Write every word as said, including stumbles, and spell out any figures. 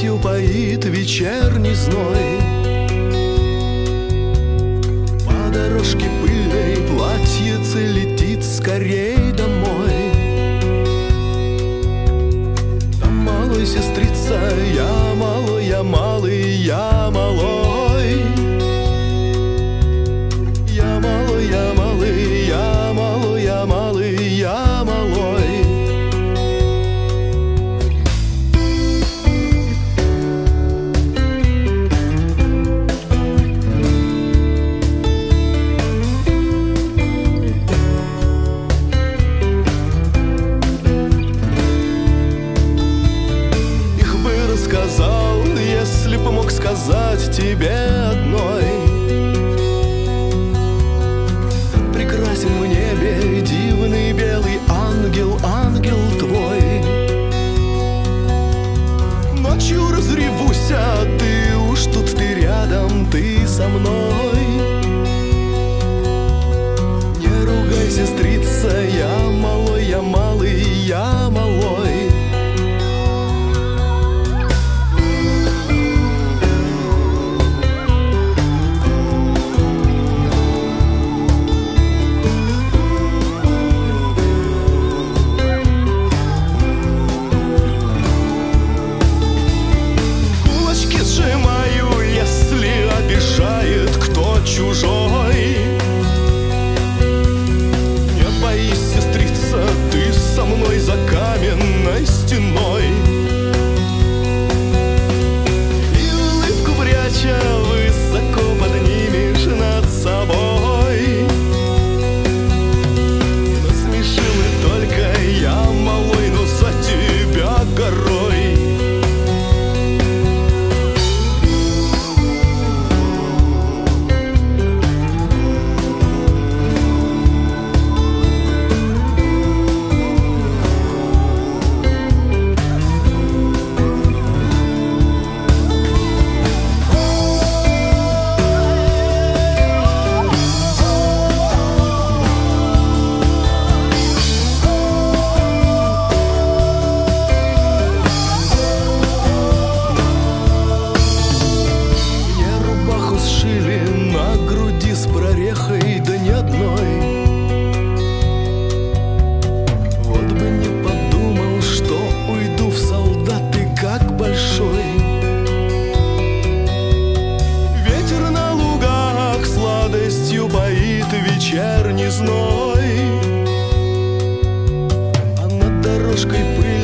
Сладостью поит вечерний зной. По дорожке пыльной платьице летит скорей домой. Там малой сестрица, я малой, я малый, я малой. Я малой, я малый, я малой, я малый, я малой. Сказал, если бы мог сказать тебе одной: прекрасен в небе дивный белый ангел, ангел твой. Ночью разревусь, а ты уж тут, ты рядом, ты со мной. Не ругай, сестрица, я малой, я малый, я малой. Чужой. Не боись, сестрица, ты со мной за каменной стеной. И улыбку пряча высоко поднимешь над собой. Насмешил и только я малой, но за тебя горой. Да ни одной. Вот бы не подумал, что уйду в солдаты как большой. Ветер на лугах сладостью поит вечерний зной, а над дорожкой пыль